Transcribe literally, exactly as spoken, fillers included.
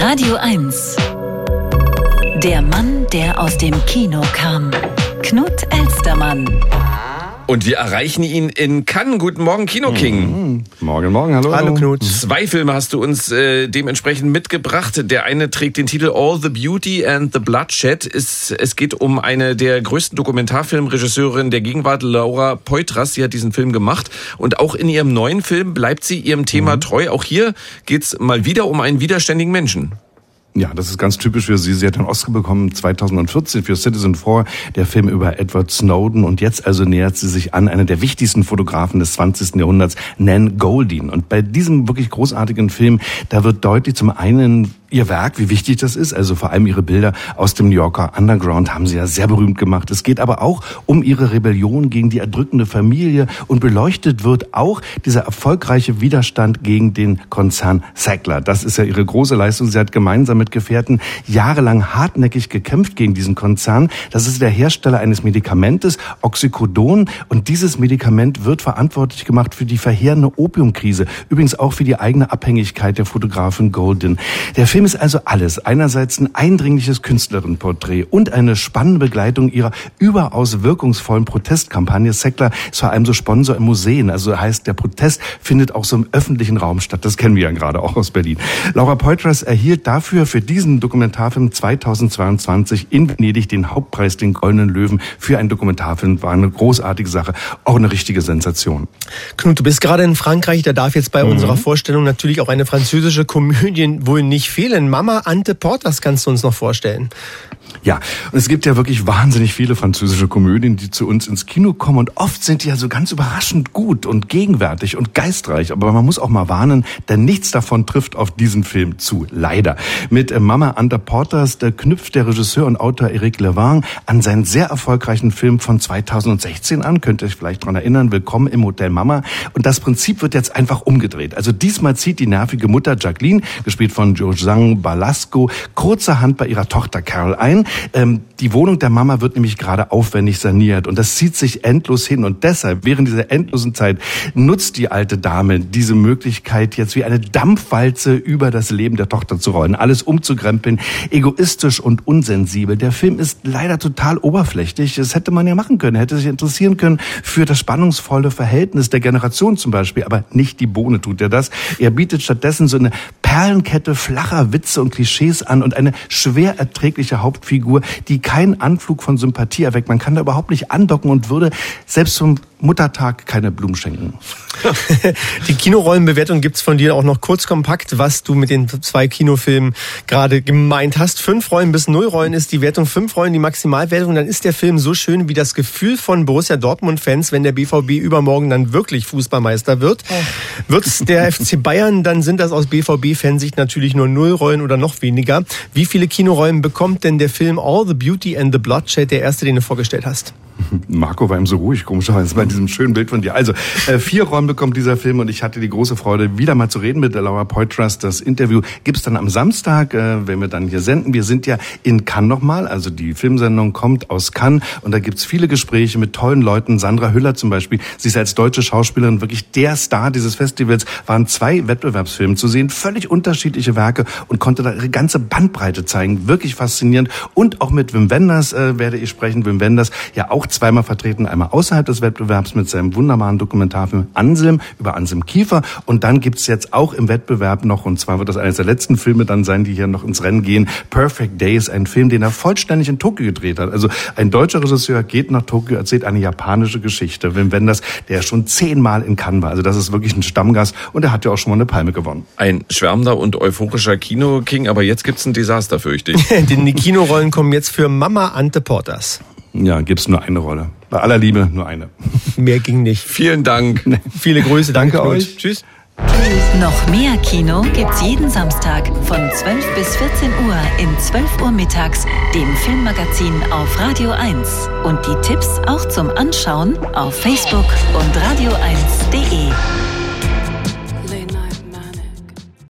Radio eins. Der Mann, der aus dem Kino kam. Knut Elstermann. Und wir erreichen ihn in Cannes. Guten Morgen, Kino King. Mhm. Morgen, morgen, hallo. Hallo Knut. Zwei Filme hast du uns äh, dementsprechend mitgebracht. Der eine trägt den Titel All the Beauty and the Bloodshed. Es, es geht um eine der größten Dokumentarfilmregisseurinnen der Gegenwart, Laura Poitras. Sie hat diesen Film gemacht. Und auch in ihrem neuen Film bleibt sie ihrem Thema mhm. treu. Auch hier geht's mal wieder um einen widerständigen Menschen. Ja, das ist ganz typisch für sie. Sie hat den Oscar bekommen zweitausendvierzehn für Citizen Four, der Film über Edward Snowden. Und jetzt also nähert sie sich an einer der wichtigsten Fotografen des zwanzigsten Jahrhunderts, Nan Goldin. Und bei diesem wirklich großartigen Film, da wird deutlich zum einen ihr Werk, wie wichtig das ist, also vor allem ihre Bilder aus dem New Yorker Underground haben sie ja sehr berühmt gemacht. Es geht aber auch um ihre Rebellion gegen die erdrückende Familie und beleuchtet wird auch dieser erfolgreiche Widerstand gegen den Konzern Sackler. Das ist ja ihre große Leistung. Sie hat gemeinsam mit Gefährten jahrelang hartnäckig gekämpft gegen diesen Konzern. Das ist der Hersteller eines Medikamentes, Oxycodon, und dieses Medikament wird verantwortlich gemacht für die verheerende Opiumkrise, übrigens auch für die eigene Abhängigkeit der Fotografin Goldin. Der Film ist also alles. Einerseits ein eindringliches Künstlerinnenporträt und eine spannende Begleitung ihrer überaus wirkungsvollen Protestkampagne. Sackler ist vor allem so Sponsor in Museen. Also heißt, der Protest findet auch so im öffentlichen Raum statt. Das kennen wir ja gerade auch aus Berlin. Laura Poitras erhielt dafür für diesen Dokumentarfilm zweitausendzweiundzwanzig in Venedig den Hauptpreis, den Goldenen Löwen, für einen Dokumentarfilm. War eine großartige Sache. Auch eine richtige Sensation. Knut, du bist gerade in Frankreich. Da darf jetzt bei mhm. unserer Vorstellung natürlich auch eine französische Komödie wohl nicht fehlen. Mama Ante Portas kannst du uns noch vorstellen. Ja, und es gibt ja wirklich wahnsinnig viele französische Komödien, die zu uns ins Kino kommen, und oft sind die ja so ganz überraschend gut und gegenwärtig und geistreich, aber man muss auch mal warnen, denn nichts davon trifft auf diesen Film zu, leider. Mit Mama Ante Portas, da knüpft der Regisseur und Autor Eric Levin an seinen sehr erfolgreichen Film von zweitausendsechzehn an, könnt ihr euch vielleicht daran erinnern, Willkommen im Hotel Mama, und das Prinzip wird jetzt einfach umgedreht. Also diesmal zieht die nervige Mutter Jacqueline, gespielt von Josang Balasco, kurzerhand bei ihrer Tochter Carol ein. Ähm, die Wohnung der Mama wird nämlich gerade aufwendig saniert und das zieht sich endlos hin, und deshalb während dieser endlosen Zeit nutzt die alte Dame diese Möglichkeit, jetzt wie eine Dampfwalze über das Leben der Tochter zu rollen, alles umzukrempeln, egoistisch und unsensibel. Der Film ist leider total oberflächlich. Das hätte man ja machen können, hätte sich interessieren können für das spannungsvolle Verhältnis der Generation zum Beispiel, aber nicht die Bohne tut er das. Er bietet stattdessen so eine Perlenkette flacher Witze und Klischees an und eine schwer erträgliche Hauptfigur, die keinen Anflug von Sympathie erweckt. Man kann da überhaupt nicht andocken und würde selbst zum Muttertag keine Blumen schenken. Die Kinorollenbewertung gibt's von dir auch noch kurz kompakt, was du mit den zwei Kinofilmen gerade gemeint hast. Fünf Rollen bis null Rollen ist die Wertung, fünf Rollen die Maximalwertung. Dann ist der Film so schön wie das Gefühl von Borussia Dortmund-Fans, wenn der B V B übermorgen dann wirklich Fußballmeister wird. Oh. Wird's der F C Bayern, dann sind das aus B V B-Fansicht natürlich nur null Rollen oder noch weniger. Wie viele Kinorollen bekommt denn der Film All the Beauty and the Bloodshed, der erste, den du vorgestellt hast? Marco war ihm so ruhig, komischerweise bei diesem schönen Bild von dir. Also, äh, vier Rollen bekommt dieser Film, und ich hatte die große Freude, wieder mal zu reden mit der Laura Poitras. Das Interview gibt's dann am Samstag, äh, wenn wir dann hier senden. Wir sind ja in Cannes nochmal, also die Filmsendung kommt aus Cannes, und da gibt's viele Gespräche mit tollen Leuten. Sandra Hüller zum Beispiel, sie ist als deutsche Schauspielerin wirklich der Star dieses Festivals, waren zwei Wettbewerbsfilme zu sehen, völlig unterschiedliche Werke, und konnte da ihre ganze Bandbreite zeigen. Wirklich faszinierend. Und auch mit Wim Wenders äh, werde ich sprechen. Wim Wenders, ja auch zweimal vertreten, einmal außerhalb des Wettbewerbs mit seinem wunderbaren Dokumentarfilm Anselm über Anselm Kiefer, und dann gibt's jetzt auch im Wettbewerb noch, und zwar wird das eines der letzten Filme dann sein, die hier noch ins Rennen gehen, Perfect Days, ein Film, den er vollständig in Tokio gedreht hat. Also ein deutscher Regisseur geht nach Tokio, erzählt eine japanische Geschichte. Wim Wenders, der schon zehnmal in Cannes war, also das ist wirklich ein Stammgast, und er hat ja auch schon mal eine Palme gewonnen. Ein schwärmender und euphorischer Kino-King, aber jetzt gibt's ein Desaster, fürchte ich. Die Kinorollen kommen jetzt für Mama Ante Portas. Ja, gibt's nur eine Rolle. Bei aller Liebe nur eine. Mehr ging nicht. Vielen Dank. Viele Grüße. Danke, Danke euch. Tschüss. Noch mehr Kino gibt's jeden Samstag von zwölf bis vierzehn Uhr in zwölf Uhr mittags, dem Filmmagazin auf Radio eins. Und die Tipps auch zum Anschauen auf Facebook und radio eins punkt de.